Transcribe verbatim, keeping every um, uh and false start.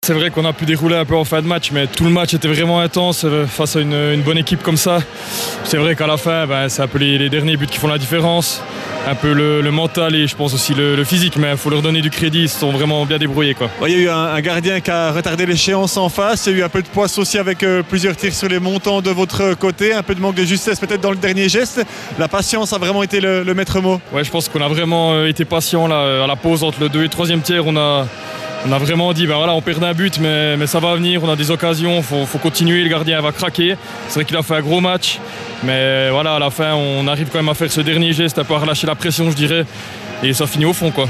C'est vrai qu'on a pu dérouler un peu en fin de match, mais tout le match était vraiment intense face à une, une bonne équipe comme ça. C'est vrai qu'à la fin, ben, c'est un peu les, les derniers buts qui font la différence. Un peu le, le mental et je pense aussi le, le physique, mais il faut leur donner du crédit, ils se sont vraiment bien débrouillés, quoi. Ouais, il y a eu un, un gardien qui a retardé l'échéance en face, il y a eu un peu de poisse aussi avec euh, plusieurs tirs sur les montants de votre côté, un peu de manque de justesse peut-être dans le dernier geste. La patience a vraiment été le, le maître mot. Ouais, je pense qu'on a vraiment euh, été patient là, à la pause entre le deux et le troisième tiers. On a, on a vraiment dit, ben voilà, on perd un but, mais, mais ça va venir, on a des occasions, il faut, faut continuer, le gardien va craquer. C'est vrai qu'il a fait un gros match. Mais voilà, à la fin, on arrive quand même à faire ce dernier geste, à pas relâcher la pression, je dirais. Et ça finit au fond, quoi.